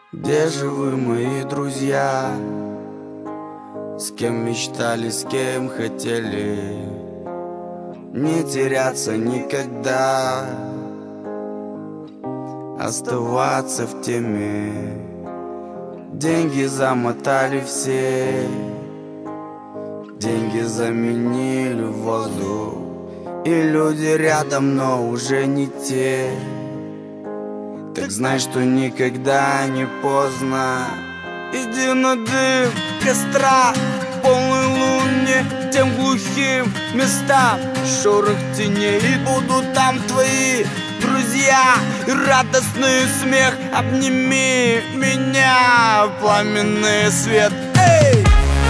Где же вы, мои друзья? С кем мечтали, с кем хотели не теряться никогда, оставаться в теме. Деньги замотали все, деньги заменили воздух, и люди рядом, но уже не те. Так знай, что никогда не поздно. Иди на дым костра, полной луне, тем глухим местам, шорох теней, и будут там твои друзья и радостный смех. Обними меня, пламенный свет. Эй!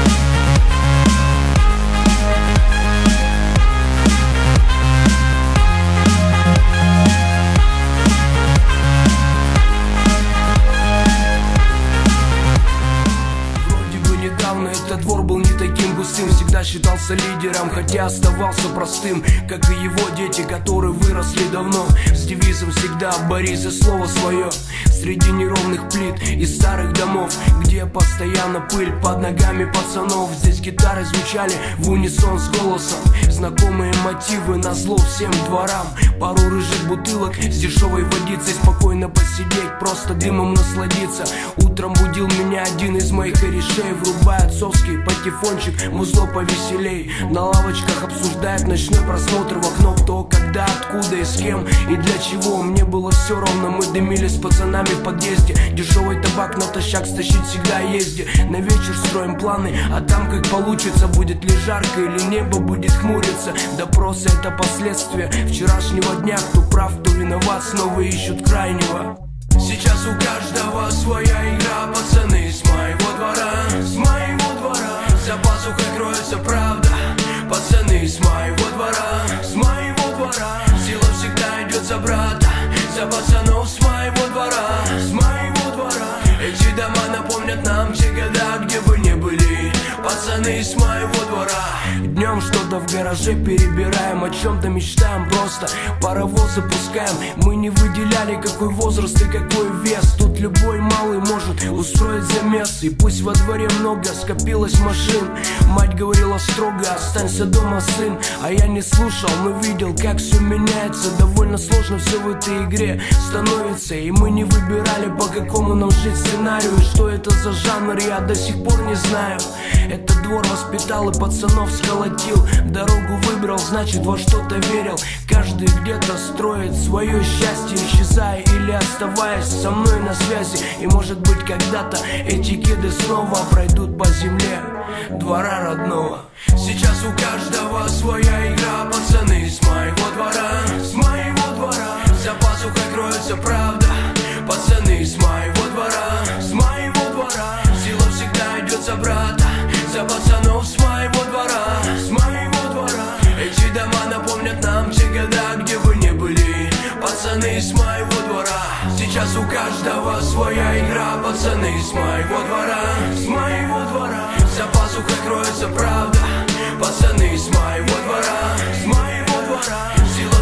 Этот двор был не таким густым, всегда считался лидером, хотя оставался простым, как и его дети, которые выросли давно, с девизом всегда «борись за слово свое». Среди неровных плит и старых домов, где постоянно пыль под ногами пацанов, здесь гитары звучали в унисон с голосом, знакомые мотивы назло всем дворам. Пару рыжих бутылок с дешевой водицей, спокойно посидеть, просто дымом насладиться. Утром будил меня один из моих корешей, врубая отцовский патефончик, музло повеселей. На лавочках обсуждает ночной просмотр в окно, кто, когда, откуда и с кем и для чего. Мне было все равно, мы дымили с пацанами в подъезде. Дешевый табак натощак стащить всегда езди. На вечер строим планы, а там как получится. Будет ли жарко или небо будет хмуриться. Допросы — это последствия вчерашнего дня. Кто прав, кто виноват, снова ищут крайнего. Сейчас у каждого своя игра, пацаны с моего двора, с моего двора. За пазухой кроется правда, пацаны с моего двора, с моего двора. Сила всегда идет за брата, за пацанов с моего двора, с моего двора. Эти дома напомнят нам те года, где бы не были пацаны с моего двора. Днем что-то в гараже перебираем, о чем-то мечтаем, просто паровозы пускаем. Мы не выделяли, какой возраст и какой вес. Тут любой малый может устроить замес. И пусть во дворе много скопилось машин, мать говорила строго: останься дома, сын. А я не слушал, но видел, как все меняется. Довольно сложно все в этой игре становится. И мы не выбирали, по какому нам жить сценарию. Что это за жанр, я до сих пор не знаю. Этот двор воспитал и пацанов сколотил. Дорогу выбрал, значит во что-то верил. Каждый где-то строит свое счастье, исчезая или оставаясь со мной на связи. И может быть когда-то эти кеды снова пройдут по земле двора родного. Сейчас у каждого своя игра, пацаны с моего двора, с моего двора. За пазухой кроется правда, пацаны с моего двора, с моего двора. Сила всегда идет за брата, за пацанов с моего двора, с моего двора. Эти дома напомнят нам те года, где бы не были пацаны с моего двора. Сейчас у каждого своя игра, пацаны с моего двора, с моего двора. За пазухой кроется правда, пацаны с моего двора, с моего двора. Сила